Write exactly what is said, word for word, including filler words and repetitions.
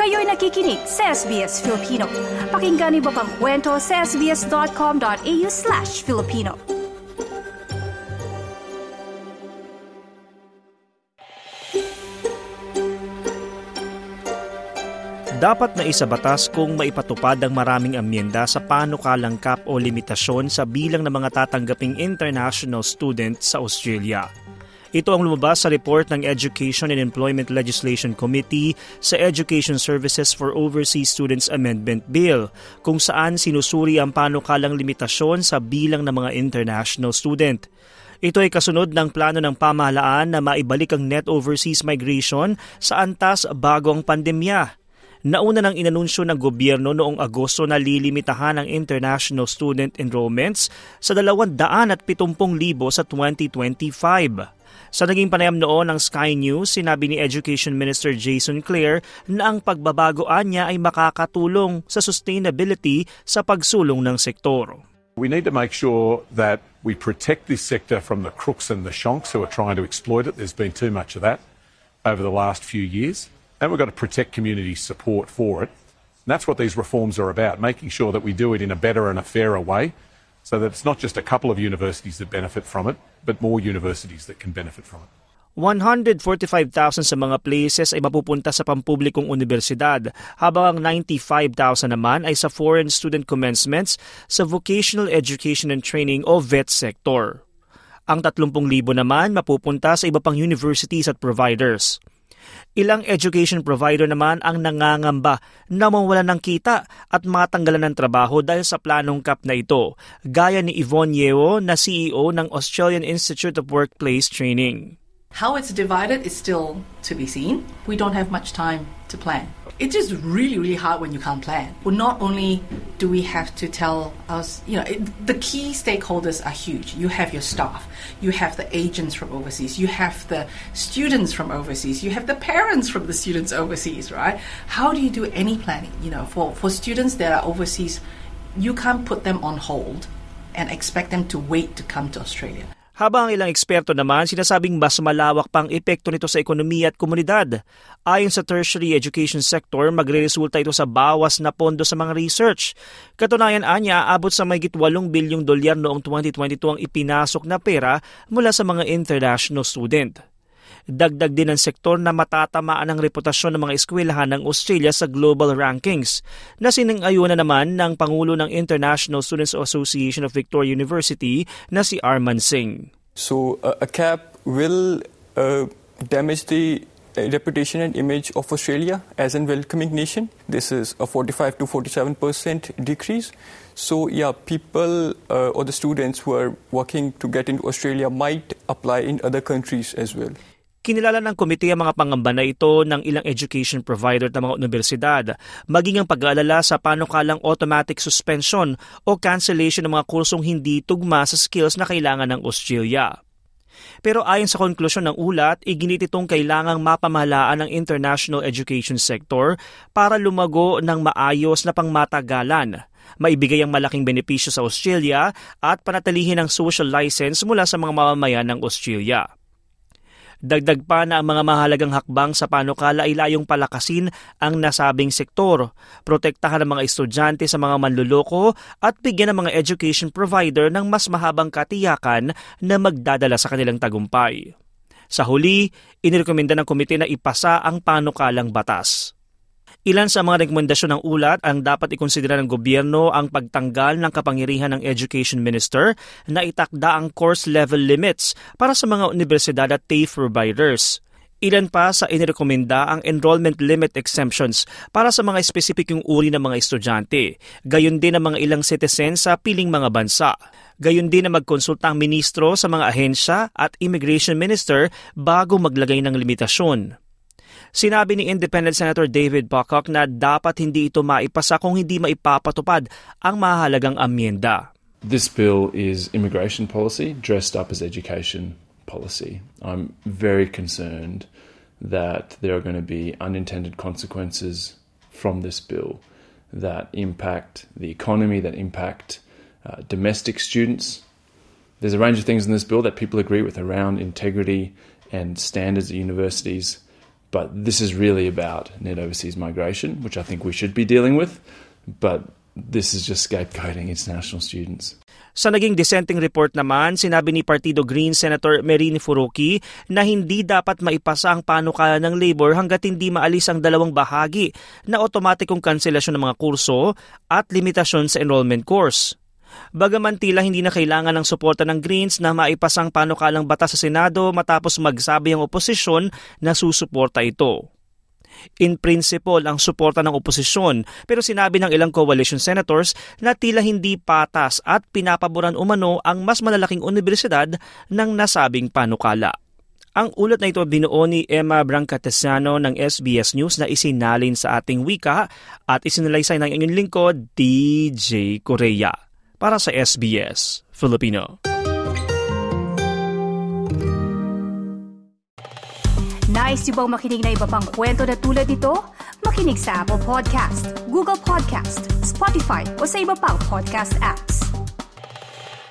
Kayo'y nakikinig sa S B S Filipino. Pakinggan niyo pa ang kwento sa sbs.com.au slash Filipino. Dapat na isa batas kung maipatupad ang maraming amyenda sa panukalang cap o limitasyon sa bilang ng mga tatanggaping international student sa Australia. Ito ang lumabas sa report ng Education and Employment Legislation Committee sa Education Services for Overseas Students Amendment Bill, kung saan sinusuri ang panukalang limitasyon sa bilang ng mga international student. Ito ay kasunod ng plano ng pamahalaan na maibalik ang net overseas migration sa antas bago ang pandemya. Nauna nang inanunsyo ng gobyerno noong Agosto na lilimitahan ang international student enrollments sa dalawang daan at pitumpung libo sa twenty twenty-five. Sa naging panayam noon ng Sky News, sinabi ni Education Minister Jason Clare na ang pagbabagoan niya ay makakatulong sa sustainability sa pagsulong ng sektor. We need to make sure that we protect this sector from the crooks and the shonks who are trying to exploit it. There's been too much of that over the last few years. And we've got to protect community support for it. And that's what these reforms are about, making sure that we do it in a better and a fairer way, so that it's not just a couple of universities that benefit from it, but more universities that can benefit from it. one hundred forty-five thousand sa mga places ay mapupunta sa pampublikong universidad, habang ang ninety-five thousand naman ay sa foreign student commencements sa vocational education and training o V E T sector. Ang thirty thousand naman mapupunta sa iba pang universities at providers. Ilang education provider naman ang nangangamba na mawalan ng kita at matanggalan ng trabaho dahil sa planong cap na ito, gaya ni Yvonne Yeo na C E O ng Australian Institute of Workplace Training. How it's divided is still to be seen. We don't have much time to plan. It's just really, really hard when you can't plan. Well, not only do we have to tell us, you know, it, the key stakeholders are huge. You have your staff, you have the agents from overseas, you have the students from overseas, you have the parents from the students overseas, right? How do you do any planning? You know, for, for students that are overseas, you can't put them on hold and expect them to wait to come to Australia. Habang ilang eksperto naman sinasabing mas malawak pang epekto nito sa ekonomiya at komunidad. Ayon sa tertiary education sector, magre-resulta ito sa bawas na pondo sa mga research. Katunayan anya, abot sa mahigit walong bilyong dolyar noong twenty twenty-two ang ipinasok na pera mula sa mga international student. Dagdag din ng sektor na matatamaan ang reputasyon ng mga eskwelahan ng Australia sa global rankings, na sinang-ayunan naman ng Pangulo ng International Students Association of Victoria University na si Arman Singh. So uh, a cap will uh, damage the reputation and image of Australia as a welcoming nation. This is a forty-five to forty-seven percent decrease. So yeah, people uh, or the students who are working to get into Australia might apply in other countries as well. Kinilala ng komite ang mga pangamba na ito ng ilang education provider at mga universidad, maging ang pag-aalala sa panukalang automatic suspension o cancellation ng mga kursong hindi tugma sa skills na kailangan ng Australia. Pero ayon sa konklusyon ng ulat, iginit itong kailangang mapamahalaan ng international education sector para lumago ng maayos na pangmatagalan, maibigay ang malaking benepisyo sa Australia at panatilihin ang social license mula sa mga mamamayan ng Australia. Dagdag pa na ang mga mahalagang hakbang sa panukala ay layong palakasin ang nasabing sektor, protektahan ang mga estudyante sa mga manluloko at bigyan ng mga education provider ng mas mahabang katiyakan na magdadala sa kanilang tagumpay. Sa huli, inirekomenda ng komite na ipasa ang panukalang batas. Ilan sa mga rekomendasyon ng ulat ang dapat ikonsidera ng gobyerno ang pagtanggal ng kapangyarihan ng Education Minister na itakda ang course level limits para sa mga universidad at T A F E providers. Ilan pa sa inirekomenda ang enrollment limit exemptions para sa mga espesipikong uri ng mga estudyante, gayon din ang mga ilang citizens sa piling mga bansa. Gayon din na magkonsulta ang ministro sa mga ahensya at Immigration Minister bago maglagay ng limitasyon. Sinabi ni Independent Senator David Pocock na dapat hindi ito maipasa kung hindi maipapatupad ang mahalagang amyenda. This bill is immigration policy dressed up as education policy. I'm very concerned that there are going to be unintended consequences from this bill that impact the economy, that impact uh, domestic students. There's a range of things in this bill that people agree with around integrity and standards at universities. But this is really about net overseas migration, which I think we should be dealing with. But this is just scapegoating international students. Sa naging dissenting report naman, sinabi ni Partido Green Senator Merini Furuki na hindi dapat maipasa ang panukala ng Labor hanggat hindi maalis ang dalawang bahagi na otomatikong kanselasyon ng mga kurso at limitasyon sa enrollment course. Bagaman tila hindi na kailangan ng suporta ng Greens na maipasang panukalang batas sa Senado matapos magsabi ang oposisyon na susuporta ito. In principle ang suporta ng oposisyon, pero sinabi ng ilang coalition senators na tila hindi patas at pinapaboran umano ang mas malalaking universidad ng nasabing panukala. Ang ulat na ito binuo ni Emma Brancatesiano ng S B S News na isinalin sa ating wika at isinalaysay ng inyong lingkod, D J Correa. Para sa S B S Filipino. Nice yung bang makinig na iba pang kwento na tulad ito? Makinig sa Apple Podcast, Google Podcast, Spotify o sa iba pang podcast apps.